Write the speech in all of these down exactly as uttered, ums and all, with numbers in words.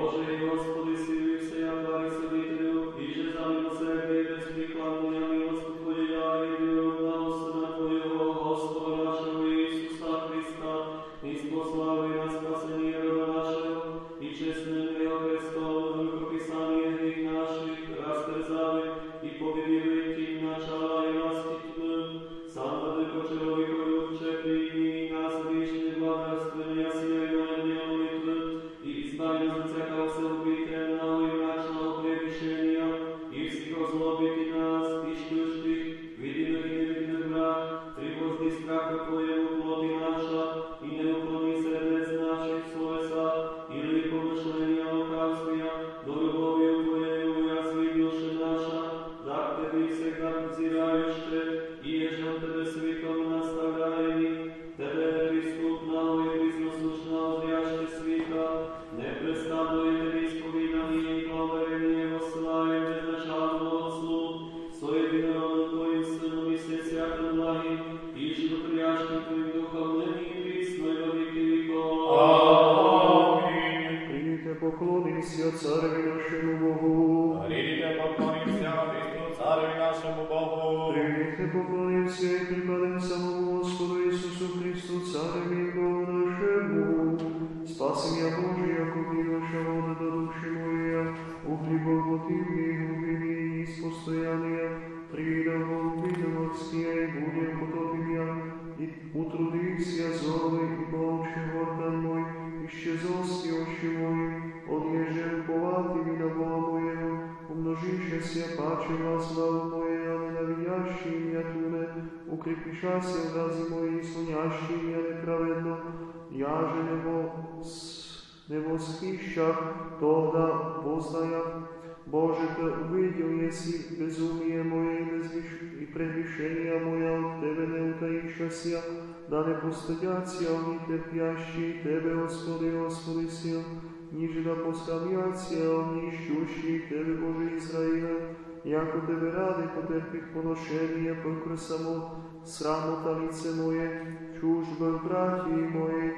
da ne postavljacija oni trpjaši Tebe, Gospodi, Gospodi sil, niže da postavljacija oni išćuši Tebe, Bože Izraile, jako Tebe rade potrpih ponošenije, pokr samo sramotalice moje, čužbe braći moje,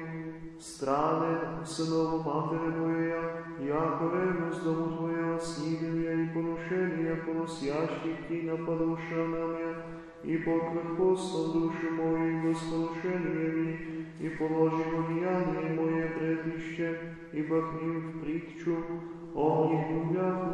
strane synovo matere moje, jako revnost domu Tvoje snimlja i ponošenija ponosjaših Ti napaduša namja, i pokrut postom dušu moju gospodošenije mi, i položi odijanje moje pretišće, i bahnim pritču, oni ljubljaku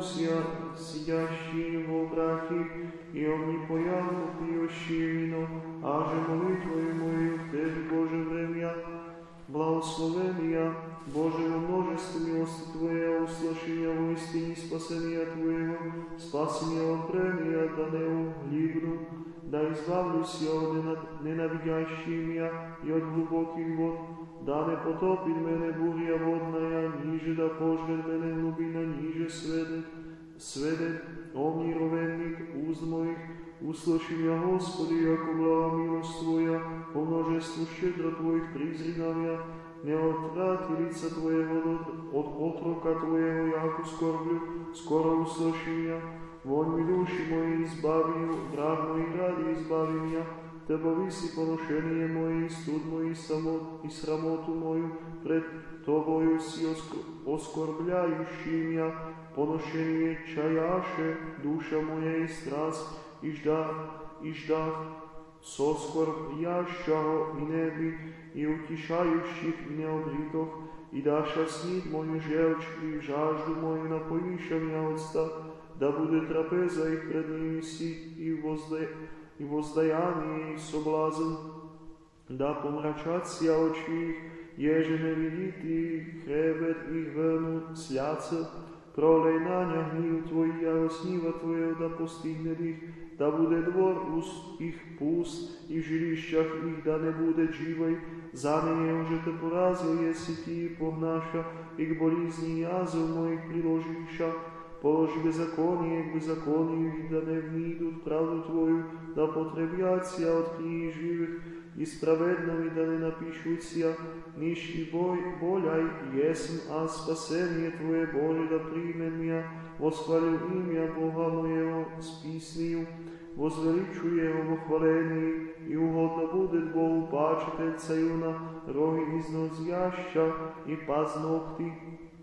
sidjaši v obrahi, i oni pojavu pijoši vino, aže molitvoju moju Tebi, Bože vremja, blagoslovenija, Bože u množestvu milosti Tvoje, uslošenja u istini spasenija Tvojego, spasenja od premija, da ne uhljibnu, da izbavlju si od nenaviđašimija i od glubokih vod, da ne potopi mene burja vodnaja, niže da požne mene glubina, niže svede, svede, o mirovennik uzd mojih, uslošim ja, Gospodi, ako blava milost Tvoja, po množestvu ščedra Tvojih prizrinavja, ne odvrati lica Tvojeg od, od otroka Tvojego, jako skorblju, skoro uslošim ja, vonj mi duši moji izbaviju, drag moji radi izbavim ja, Tebo visi ponošenije moje i stud moji i sramotu moju, pred Toboju si oskorbljajušim ja, ponošenije čajaše, duša moja i strast, iždah, iždah, soskorbljašao i nebi, i utišajuših neodritoh, i daša snid moju želč i žaždu moju napojišam ja odsta, da bude trapeza ih pred njimi sit i, vozdaj, i vozdajanje i soblazan, da pomračacija oči ih, ježe ne viditi hrebet ih vrnu sljace, prolej na nja hniju Tvoji, a osniva Tvoje da postigne ih, da bude dvor ust ih pust i žilišćah ih, da ne bude dživaj, za mene ože te porazio jesi Ti i pohnaša, i k bolizni jazov mojih priložiša, položi bezakonije k bezakoniju i da ne vnidu pravdu Tvoju, da potrebijacija od knjih živih i spravednovi da ne napišucija, niš i boj, boljaj jesm, a spasenije Tvoje Bože da primem ja, voshvalju imja Boga mojeho spisniju, vozveličuje ovo hvaleniji i uhodno bude Bogu pačitelj Cajuna, rohi iznozjašća i paznokti,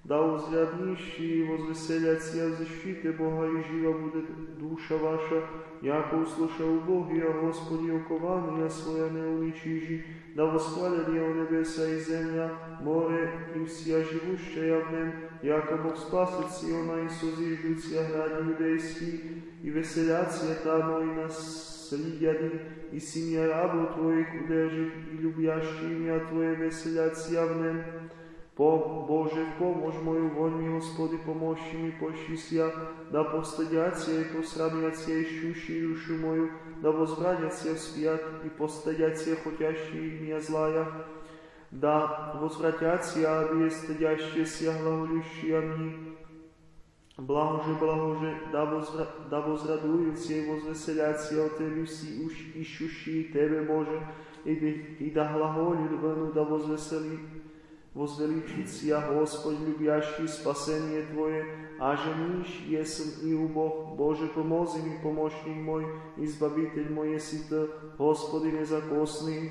да узрят нищие и возвеселят се в защите Бога, и жива будет душа ваша, яко услышал Бог, и Господи окования своя не уничижи, да восхвалят Его небеса и земля, море и вся живущая в нем, яко Бог спасет Сиона и созиждутся гради юдейские, и веселятся там и наследяни, и семья рабов Твоих удержит, и любящие имя Твое веселятся в нем. По Боже, помощь мою, вонь, Господи, помощи ми, пощися, да постыдятся и посрамятся ищущие душу мою, да возвратятся вспять и постыдятся хотящие меня злая, да возвратятся обе стыдящиеся глаголющие мне. Благоже, благоже, да, возра... да возрадуются и возвеселятся от Тебе все ищущие Тебе, Боже, и, и да глаголют вену, да возвесели Возвеличится, Господь, любящий спасение Твое, а же нищ есен и убог. Боже, помози ми, помощник мой, избавитель мой еси Ты, Господи незакосный.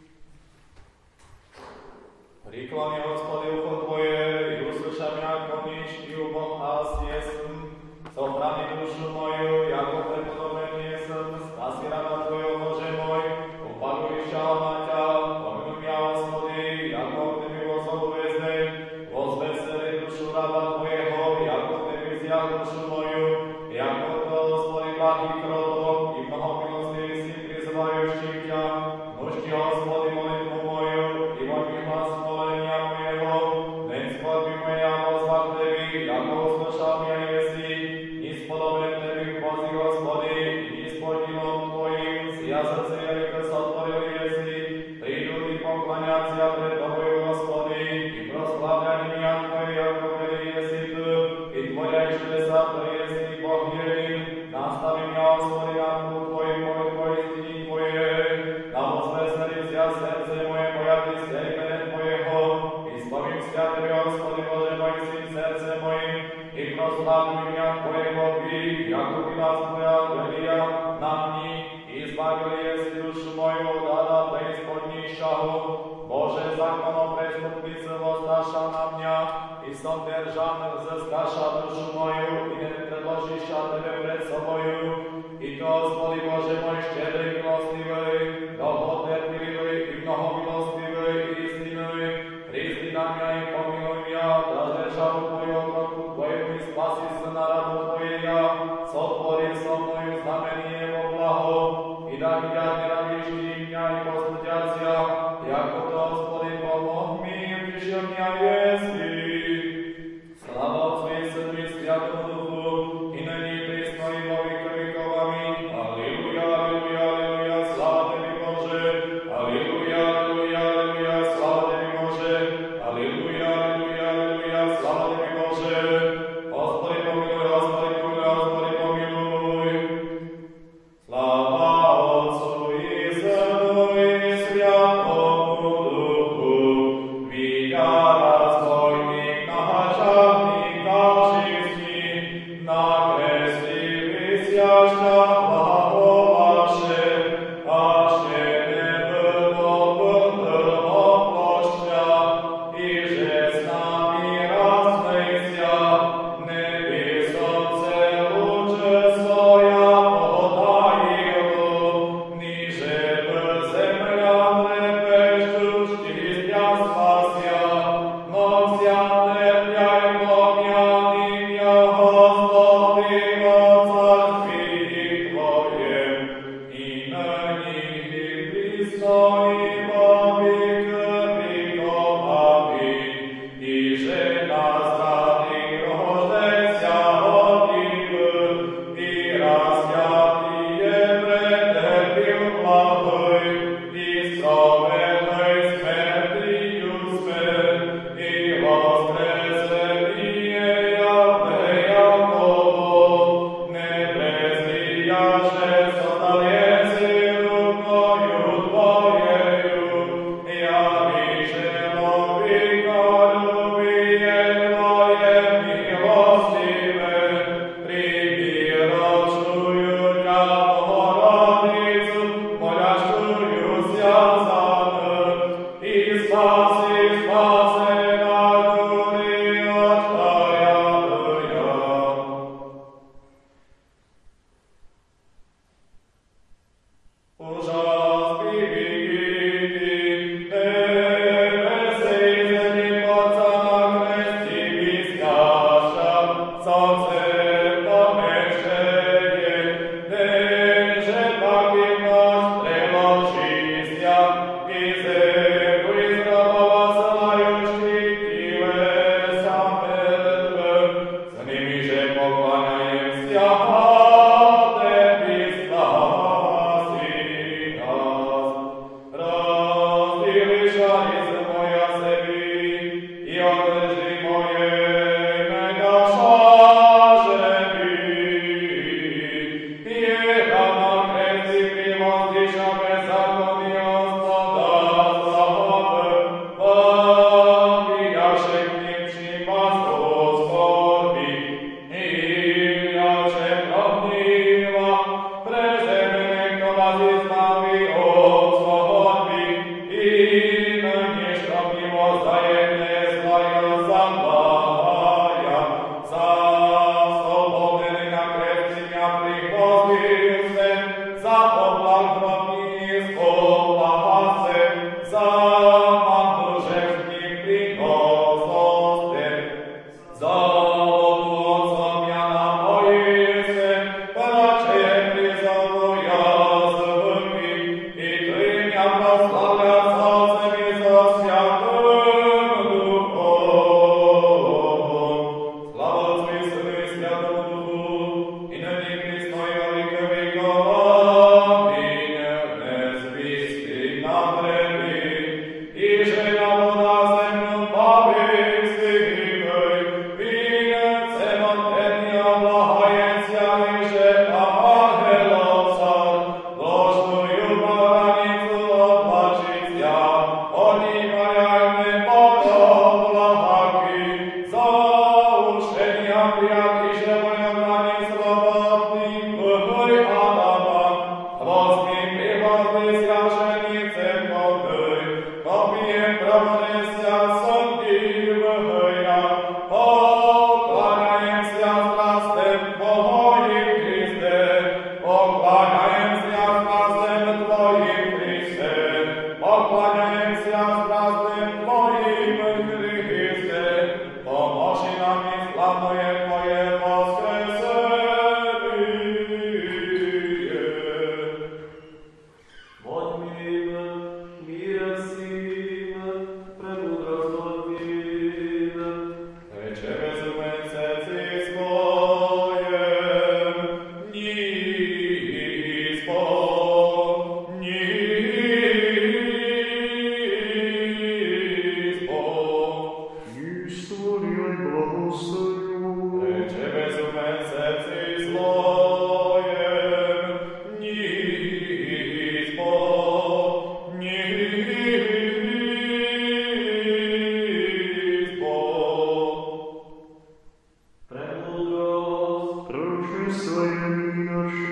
Приклони, Господи, ухо Твое, и услышай меня, как нищ и убог, аз есен. Сохрани душу мою, яко преподобен есен, спаси раба Твоего, Боже мой, упокоища на Тя, помилуй меня, Господи, яко возвесели душу раба Твоего, яко Тебе взял душу мою, яко Ты, Господи, благий кроток, и многомилостивый си призывающий Тя, нущи, Господи, молитву мою, и во имя восхваления моего, не сподби моя возва к Тебе, яко услышал меня еси, не сподобен Тебе пози, Господи, и не сподилом Твоим, сия сърце велико сотворил еси, приду и поклоняться пред Тобою, Господи, и прославляй меня Твое, яко вели еси Ты, и Твоя чудеса Твои еси Бог един. Настави меня, Господи, на путь Твой, мой Твой истини Твое, да возвеселися сердце мое, боятися имени Твоего, избавимся Тебе, Господи, Боже мой, всем сердцем моим, и прославлю меня Твоего Ви, яко милость Твоя велия на мне, избавил еси душу мою, да да преисподнейшего. Боже, законом преступницы воздаша на меня, и сам держан взыскаша душу мою, и не предложиша Тебе пред собою. И то, Господи, Боже мой, щедрый, милостивый, долготерпеливый и многомилостивый и истинный, призри на меня и помилуй меня, да державу Твою, руку Твою, и спаси сына рабу Твоего, сотвори со мною знамение во благо, и да видят ненавиждие меня и постыдятся, яко то, Господи, помог ми, утешил меня еси. Слава Отцу и Сыну и Святому Духу, и ныне и присно и во веки веков. Аминь. Аллилуйя, аллилуйя, аллилуйя, слава Тебе, Боже. Аллилуйя, аллилуйя, аллилуйя, слава Тебе, Боже. Аллилуйя, аллилуйя, аллилуйя, слава Тебе, Боже. благословю. Рече безуме серці своєм, ніж Бог, ніж Бог. Премудрость, Прочиствуем наши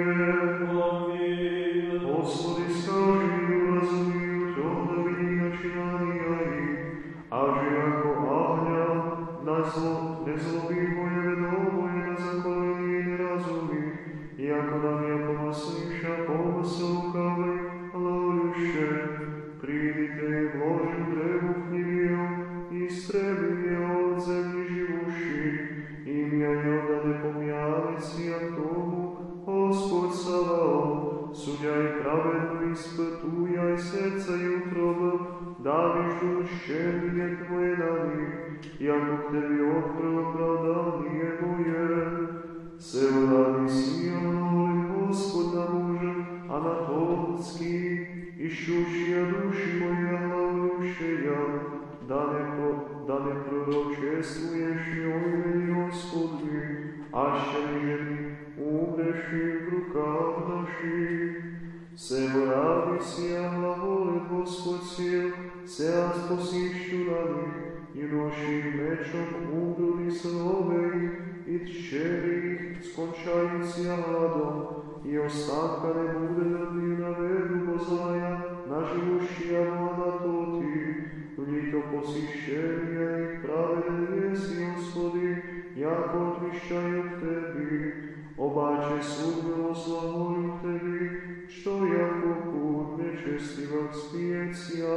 Господи, скажи, разумею, темно види начинания их, аже яко огня, на зло, не злоби моje ведомое, на заколение неразуми, яко нам яко маслиша помысл лукавый, ловлюще, придите и вложим древу в книгу, и стреби его от земли живущих, имя его да не пом'янется, як тому, Господь Саваоф, судя и праведно испытуя и сердце и утроба, давишь умщение Твое на них, яко к Тебе открыл оправдание мое. Севради силой Господь на мужа, Анатолский, ищущая души моя, главнющая, да не, про, да не пророчествуешь о имени Господи, аще ниже умреши в руках наших. Всего радуйся, глаголет Господь сил, сега спасищу на них, и ноши мечом угоди словей, и тщери их скончаються гладом, и останка не буде над ним на веду Бозая, на живущия на тоти, літо посіщення і праведен єси, Господи, як отвіщаю в Тебі, обаче суд милославою в Тебі, що яко путь нечестивих спіється.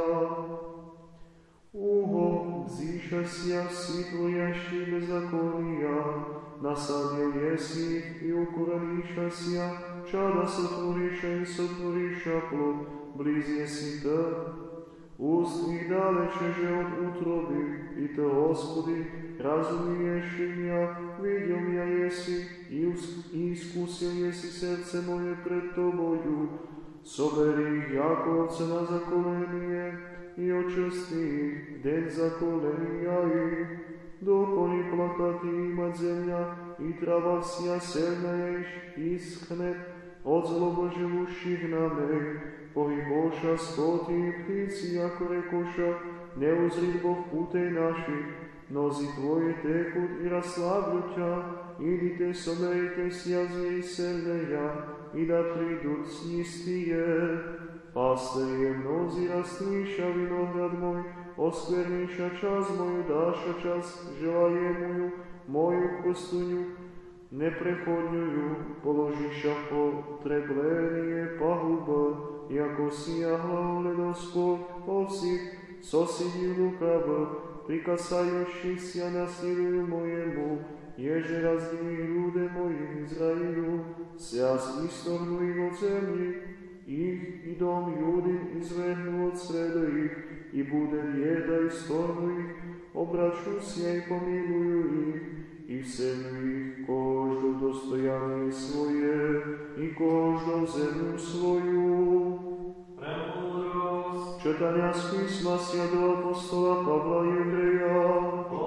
Уго, зішася всі твоящі беззаконія, насадил еси и укоренишася, чада сотвориша и сотвориша плод, близ еси Та. Уст их далече же от утроби, и Та, Господи, разумиешь меня, видел меня еси, и, и искусил еси сердце мое пред Тобою. Собери их, яко овце на заколение, и очисти их, день заколения их. Доколи плакати имат земля, и трава вся сельная искнет от злобоживущих на ней. Погибоша скоти и птицы, яко рекоша, не узрит Бог путей наших, нози Твои текут и расслаблют Тя, идите соберитесь язви сельная, и да придут снистие. Пастырье мнози растлиша виноград мой, оскверниша час мою, даша час желаемую, мою пустыню непреходнюю, положиша потребление пагуба, яко сия глаголе Господь о всех соседей лукаво, прикасающихся наследию моему, еже раздели люди мои Израилю, сяс исторгну их от земли, их и дом Юдин извергну от среда их, и буде еда исторгну их, обрачуся и помилую их, и вселю их кожду достояние свое, и кожду землю свою. премудрость, Читання з письма святого апостола Павла Єврея.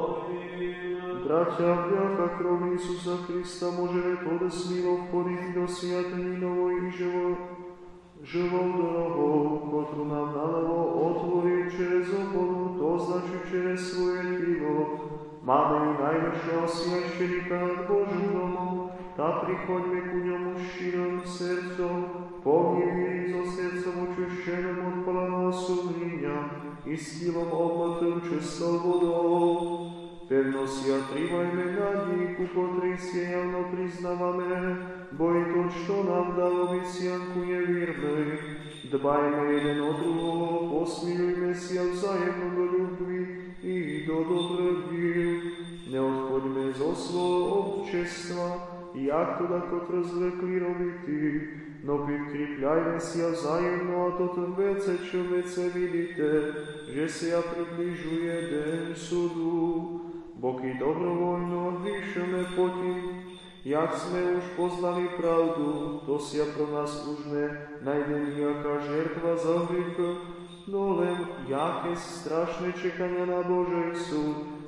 Братя, бляха крови Ісуса Христа може тоді сміло входити до святині нової живо, живого дорогого, котру нам надало отворив через опору, то значить через своє тіло. Máme i najvyššieho священика над Божим домом, та приходьme ku ньому щирим серцем, повним зо серцем очищеним от поганого сумління, і з тілом обмитим чистою водою. Певно ся тримайме надії, ку котрий сіявно признаваме, бо і то, що нам дало обіцянку, є вірне. Дбайме jeden od druhого, посмілюйме ся взаємно до любви і до добрих діл. Не odchoďme zo svojho občestva, jak to takot zvykli робити, но підкріпляйме ся взаємно, а то тим веце, що ви це видите, že ся приближує день суду. Боки добровольно грішимо потім, jak sme už poznali pravdu, to sia pro nás už ne najde nejaká žertva za hriech, no len jaké strašné čekania na Božej súd,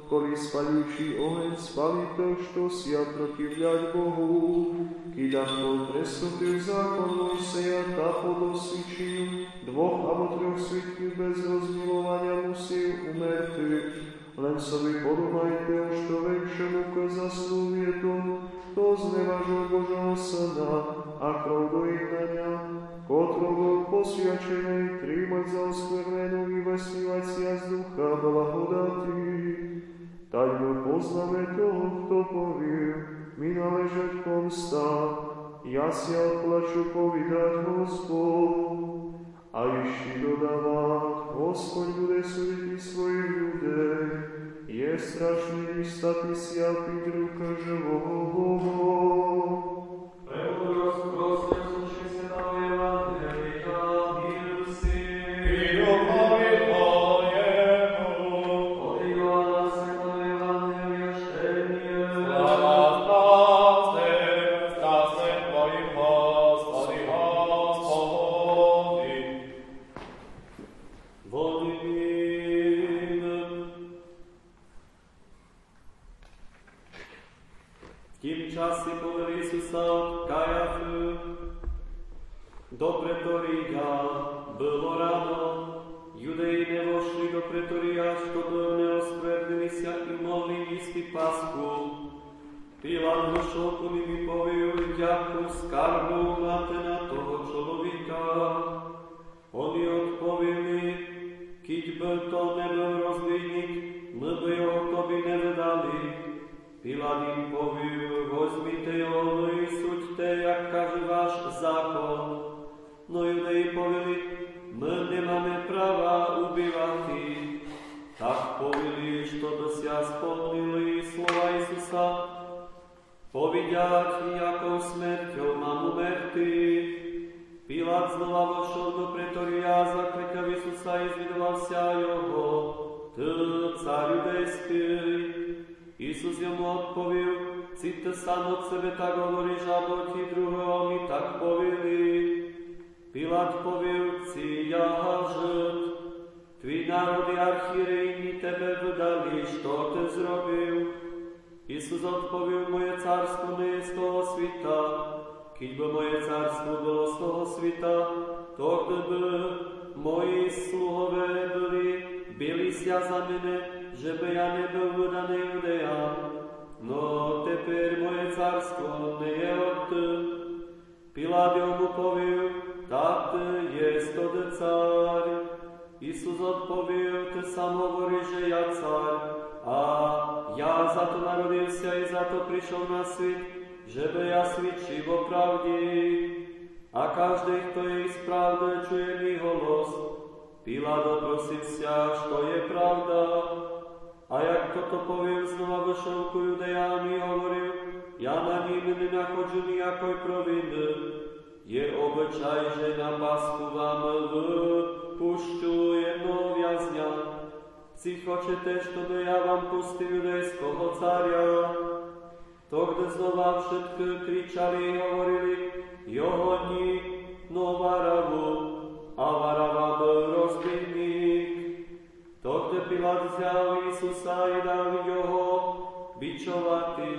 коли спалючий огонь спали то, що ся противлять Богу, кida хто преступив закон Мойсея та подосвідчив двох або трьох свідків без розмілування мусив умерти. Len собі подумайте, що векшему ка заслугuje to, хто зневажив Божого Сина, а кров доєднання, котрого посвячений тримать за осквернену і веснівація з духа благодаті. Та й ми познаме того, хто повів, ми належать помста, я ся отплачу повідать Господь. А іще додавать, Господь буде судити своїх людей, є страшний стати ся під рука живого Бога. Премудрость просто слушайся на Евангелия, мир всем. І духові Твоєму. От Иоанна Святого Евангелия чтение. Слава страсти, страсти Твоїм, Господи, Господи. Водимин. В тім часі повели Ісуса от Каяфи до преторія. Було рано, юдеї не вошли до преторія, щоб не осквернилися і могли їсти Пасху. Пілат вийшов по ним і повів, яку скарбу мати на того чоловіка. Вони відповіли, кіть би то не був розбійник, ми би його тобі не видали. Пілат їм повів, возьміть його і судьте, як каже ваш закон. Но юдеї повіли, ми не маємо права убивати. Так повіли, що дося сповнили слова Ісуса, повідять, якою смертю мам умерти. Пілат знова вошов до преторія, закликав Ісуса і звідувався його. Ти, цар юдейський. Ісус йому відповів, ці ти сам от себе так говориш, або ті другого ми так повіли. Пілат повів, ці я гажет. Твій народ і архієреї тебе видали, що ти зробив. Ісус відповів, моє царство не є з того світа. Кіть би моє царство було з того світа, то би мої слугове були, билися за мене, żeby ja nie był wydany Judea. No тепер моє царство не є от ти. Пілат йому повів, так ти єсть тоді цар. Ісус відповів, ти сам говориш, що я цар, а я за то народився і за то прийшов на світ, żeby ja свідчив о правді. А кожний, хто є із правди, чує мій голос. Пілат допросився, що є правда. А як то то повів, знова вийшов ку юдеям і говорив, я на нім не находжу ніякої провини. Є обичай, що на Пасху вам випущу jedного в'язня. Ці хочете, щоб я вам пустив юдейського царя? Тогди знова všetky кричали і говорили, його ні, но Вараву, а Варава був розбійник. Тогди Пілат взяв Ісуса і дав його бичувати.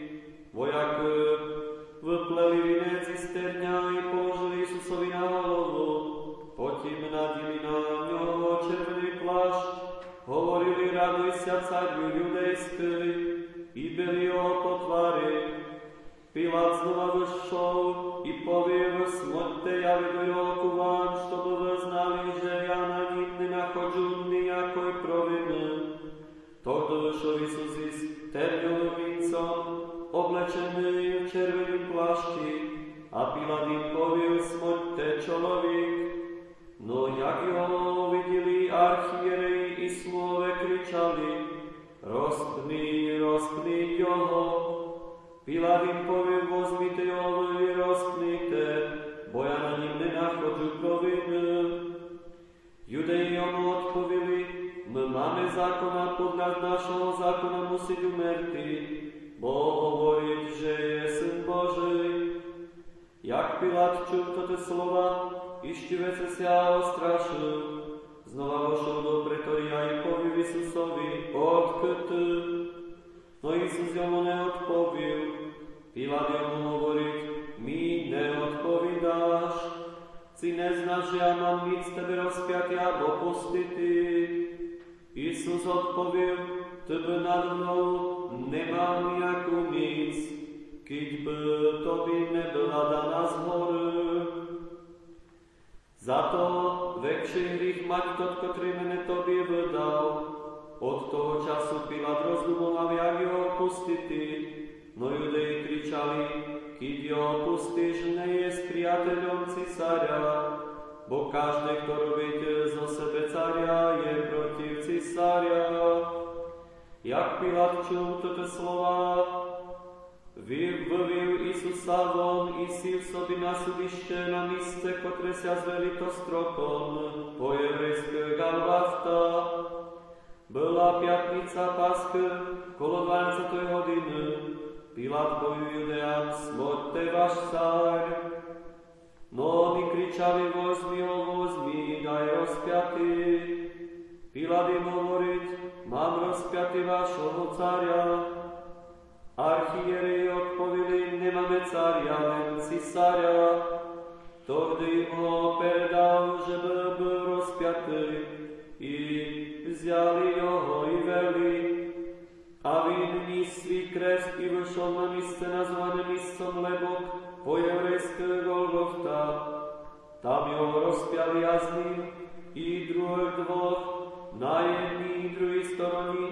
Вояки виплели вінець із терня і положили Ісусові на голову. Потім наділи на нього червоний плащ, говорили, радуйся, царю юдейський, і били його по тварі. Пілат знова вийшов і повів, смотрите, я веду його ку вам, щоб ви знали, що я на нім не находжу ніякої провини. Тогди вийшов Ісус із терньовим вінцем, облечений в червонім плащі, а Пілат їм повів, смотрите, чоловік. Но як його виділи архієреї і слуги кричали, розпни, розпни його. Пілат їм повів, возьміть його і розпнite, бо я на нім не находжу провини. Юдеї йому відповіли, ми маємо закона, подлаг нашого закона мусить умерти, бо говорить, що є Син Божий. Як Пілат чув тоді слова, і щівець ся острашив. Znova vošol do pretoria i povil Isusovi, odkud ty? No Isus jomu neodpovil. Pilát jomu hovoriť, mi neodpovídáš. Si neznáš, že ja mám mít z tebe rozpiatý abo pustitý. Isus odpovil, tebe nad mnou nemám nejakú nic, keď by to by nebyla daná z hory. Za to väčší hrych mať tot, ktorý mene tobie vydal. Od toho času Pilát rozdumoval, jak ho pustiti. No Judei kričali, keď ho pustíš, nie je s priateľom cisára, bo každý, kto robiť zo sebe caria, je proti cisára. Jak Pilát čul toto slova, vyvil Isusa von i síl sobi na sudište na místce, ktoré sa zveli to strokom, po jevrejské Galvafta. Byla piatnica Paschy, kolo dvanásťej hodiny. Pilát povil Judeám, smrťte váš cár. No oni kričali, vozmi ho, vozmi, daj rozpiaty. Pilát im hovoriť, mám rozpiaty vášho cária. Archieri odpovili, nemáme cária, len cisária. Tohdy ho predal, že by byl rozpiatý. I vzali ho i veli. A vyhní svý kresť i vyšol na místce nazvané místom Lebok, po jevrejské Golgofta. Tam ho rozpiali a z ním i druhých dvoch, na jedný i druhý strany.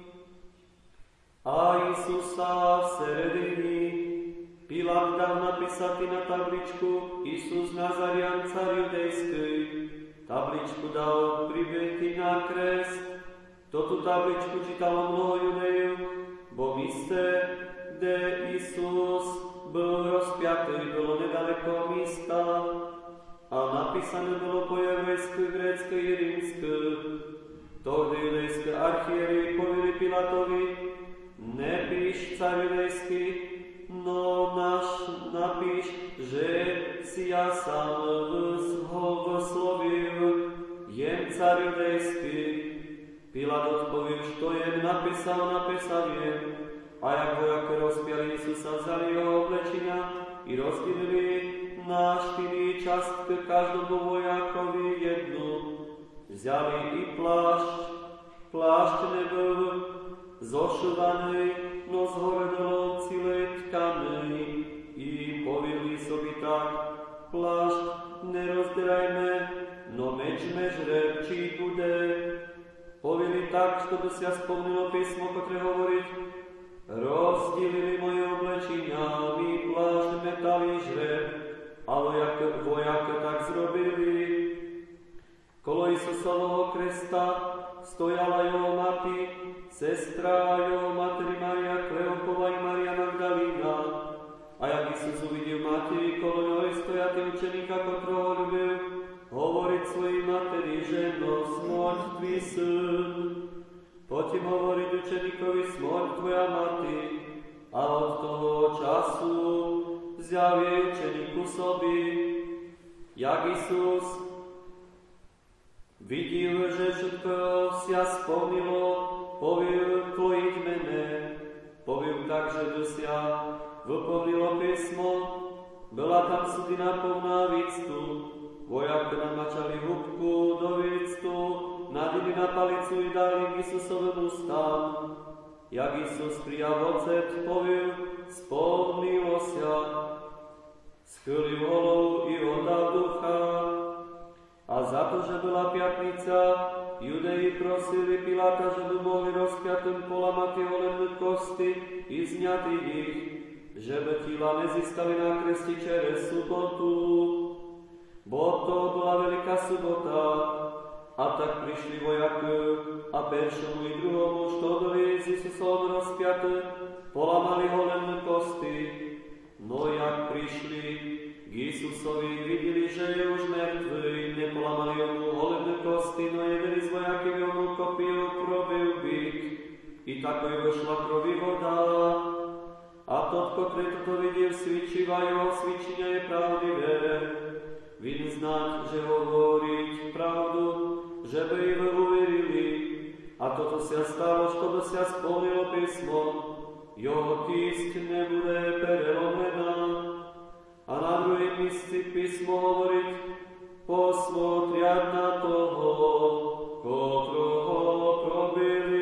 A Isusa v seredini. Pilát dal napísať na tabličku Isus Nazarian, car judejský. Tabličku dal pribehti na kresť. Toto tabličku čítalo mnoho Judejú, bo míste, kde Isus byl rozpiatý, bylo nedaleko místa a napísané bylo po jevrejsky, grécky i rímsky. Tohdy judejské archieri povili Pilatovi, nepíš car judejský, no náš napíš, že si ja sám ho vyslovil, jem car judejský. Pilát odpovil, što je napísal, napísal je. A jak vojaké rozpiali Isusa, vzali jeho oblečenia i rozdělili na štyri častky každomu vojakovi jednu. Vzali i plášť, plášť nebyl zošovaný, no zhore bylo celé tkaný. I povilli sobi tak, plášť nerozderajme, no mečme žreb, či bude. Povili tak, što by sa spomnilo písmo, ktoré hovorí, rozdělili moje oblečenia, mi plášť metali žreb, ale jak vojaké tak zrobili. Kolo Isusového kresta stojala jeho mati, sestra jeho materi Maria Kleopova i Maria Magdalena. A jak Isus uvidel materi kolo ňoj stojatý učeníka, ktorého ľúbil, hovoriť svojej materi, ženo, smrť tvý syn. Potom hovoriť učeníkovi, smrť tvoja mati. A od toho času vzal jej učeníku sobi. Jak Isus videl, že všetko sa spomnilo, povil, tvojiť mene. Povil tak, že by sa vyplnilo písmo. Byla tam sudina plná výctu. Vojaké namačali húbku do výctu, nadili na palicu i dali k Isusovým ústam. Jak Isus prijal ocet, povil, spomnilo sa. Schylil hlavu i oddal ducha. A za to, že byla piatnica, Judeji prosili Piláta, že by mohli rozpiatým polamať jeho len kosti i zňati ich, že by tila nezískali na kresti čere sobotu. Bo to bola veľká sobota, a tak prišli vojaky a peršomu i druhomu, što byli s Isusom rozpiaty, polamali ho len kosti. No jak prišli k Isusovi, videli, že je už mŕtvy, nepolamali mu holebné kosti, no jedeli z vojaky mu kopiju krobil byk. I tako je vyšla krovi voda. A tot, ktorý toto videl, svičiva jeho svičenia je pravdivé. Vin znať, že hovoriť pravdu, že by im uverili. A toto sa stalo, što sa splnilo písmo, jeho kýsť nebude prelomená. A na druhém místě písmo hovoriť, posmotriať na toho, kotroho probili.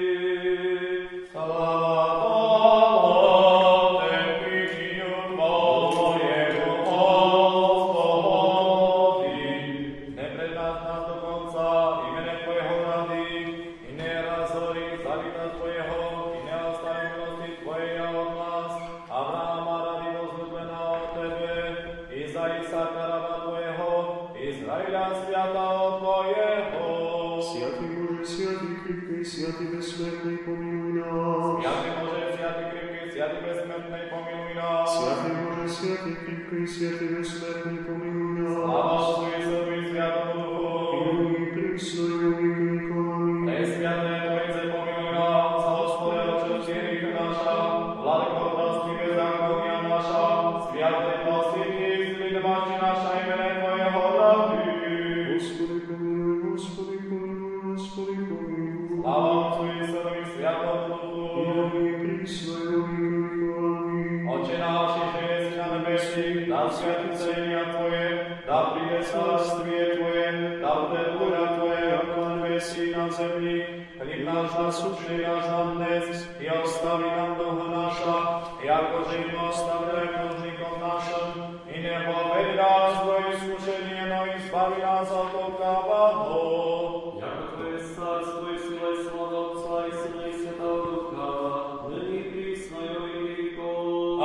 Sviatý bezsmrtný, pomiluj nás. Sviatý Bože, sviatý kripký, sviatý bezsmrtný, pomiluj nás. Sviatý Bože, sviatý kripký, sviatý bezsmrtný, pomiluj nás. Sláva Otcu i Synu i Sviatomu Duchu. Miluj prísno i veky vekov. Presviaté Trojice, pomiluj nás. A Hospode, Oče, Círich naša, Vladko, prostý bezákonia naša, sviaté Spasiteľ, zľudvači naša, imene Tvojeho rady. Hospode, pomiluj, Hospode, pomiluj, Hospode, pomiluj. Sláva Otcu i Synu i Sviatomu Duchu. Miluj prísno i veky vekov. Oče náš, že jsi na nebesích, da sviatí sa imia Tvoje, da príde kráľovstvie Tvoje, da bude vôľa Tvoje, ako na nebesí na zemi. Chlieb náš nasúčný dáš nám dnes, i ostavi nám dlho naša, jakože im ostavili dlžníkom našim, i nepoveď nás do iskušenie, no i zbavi nás od lukavého. Jako Tvoje cárstvo i sila i sláva Otca i Syna i Svätého Ducha, nyní prísno i veky vekov.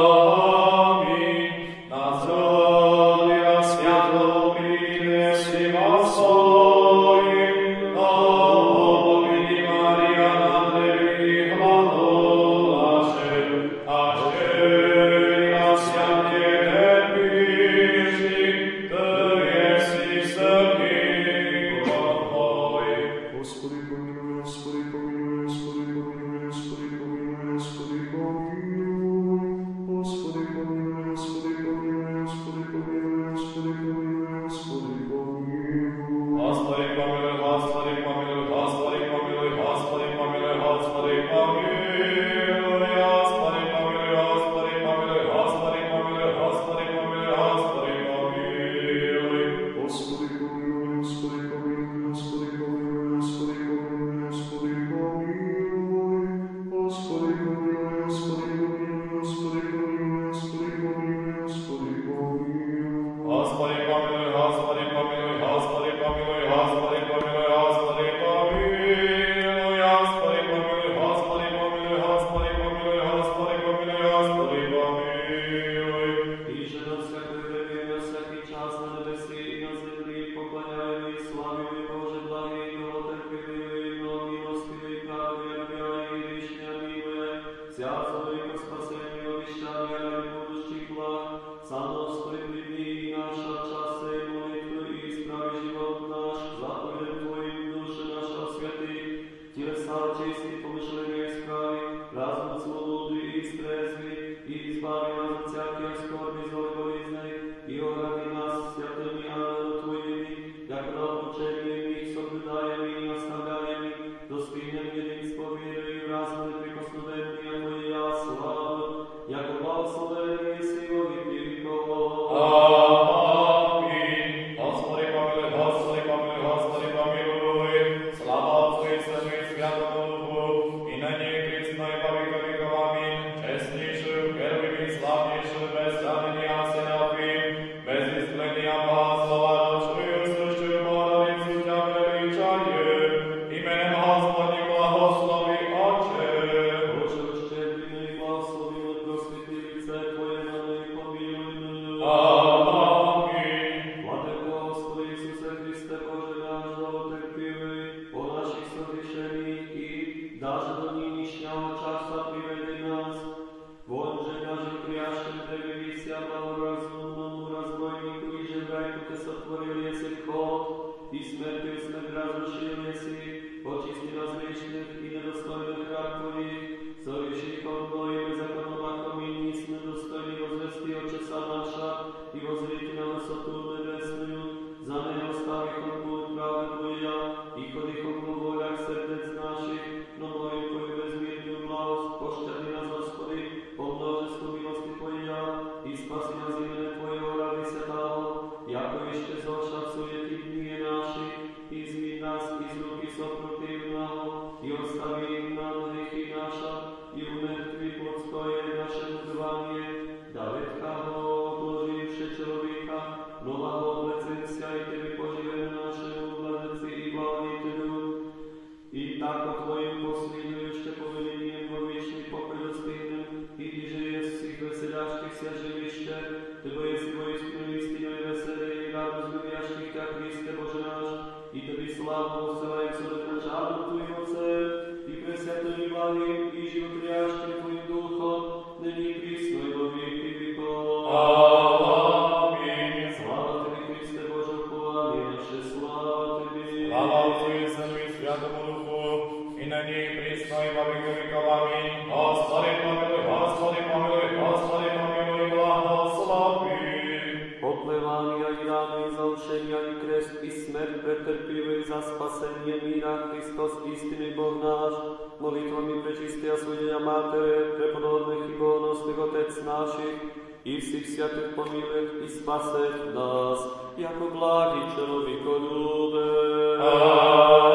Amen. Na zrody a sviatlo priniesli vás svojim, no povedi Maria na drevi hladovaše, až keď sviatie nepíši, to je si srdný pokoj. Hospode, pomiluj, Hospode, pomiluj, Hospode, pomiluj, Hospode, pomiluj, Hospode, pomiluj. Hospode, pomiluj, Hospode, pomiluj, Hospode, pomiluj, Hospode, pomiluj, Hospode, pomiluj. Hospode, pomiluj, Hospode, pomiluj, Hospode, pomiluj, Hospode, pomiluj, Hospode, pomiluj. Hospode, pomiluj, Hospode, pomiluj, Hospode, pomiluj, Hospode, pomiluj, Hospode, pomiluj. Hospode, pomiluj, Hospode, pomiluj, Hospode, pomiluj, Hospode, pomiluj, Hospode, pomiluj. Hospode, pomiluj, Hospode, pomiluj, Hospode, pomiluj, Hospode, pomiluj, Hospode, pomiluj. Hospode, pomiluj, Hospode, pomiluj, Hospode, pomiluj, Hospode, pomiluj, Hospode, pomiluj. Hospode, pomiluj, Hospode, pomiluj, Hospode, pomiluj, Hospode, pomiluj, Hospode, pomiluj. Tíže na svätej vede, na svätý čas na nebesí i na zemi, poklaňajme i slavujme Bože blahý, dlhotrpivý, mnoho milostivý, pravý a bielý, vyšňa miluje, siacovi ko spasení, obyšťania a nebudúčich blách, sa mnou spravedlivý, naša čase, molitvu i spraví život náš, zapovedem Tvojim duše naša svätý, telesa čistý, pomyšlenie správy, razum slobody i strezvy, i zbaví nás od всяких скорби, злой болезней, и огради нас святыми ангелами Твоими, яко на обучение их соблюдаем и не оставляем их, достигнем единство веры и разумы прикосновения Твоя слава, яко благословение си во веки веков. Твоим Отцем и Пресвятым и благим и животворящим Твоим Духом, ныне и присно и во веки веков. Аминь. Слава Тебе, Христе Боже, упование наше, слава Тебе. Слава Отцу и Сыну и Святому Духу, и ныне и присно и во веки веков. Аминь. Господи помилуй, Господи помилуй, Господи помилуй, благослови. Поплевания и раны, и заушения, и крест, и смерть претерпивый за спасение мира, Христос, истинный Бог наш, молитвами пречистия Своя Матере, преподобных и богоносных Отец наших, и всех святых помилует и спасет нас, яко благий человеколюбец.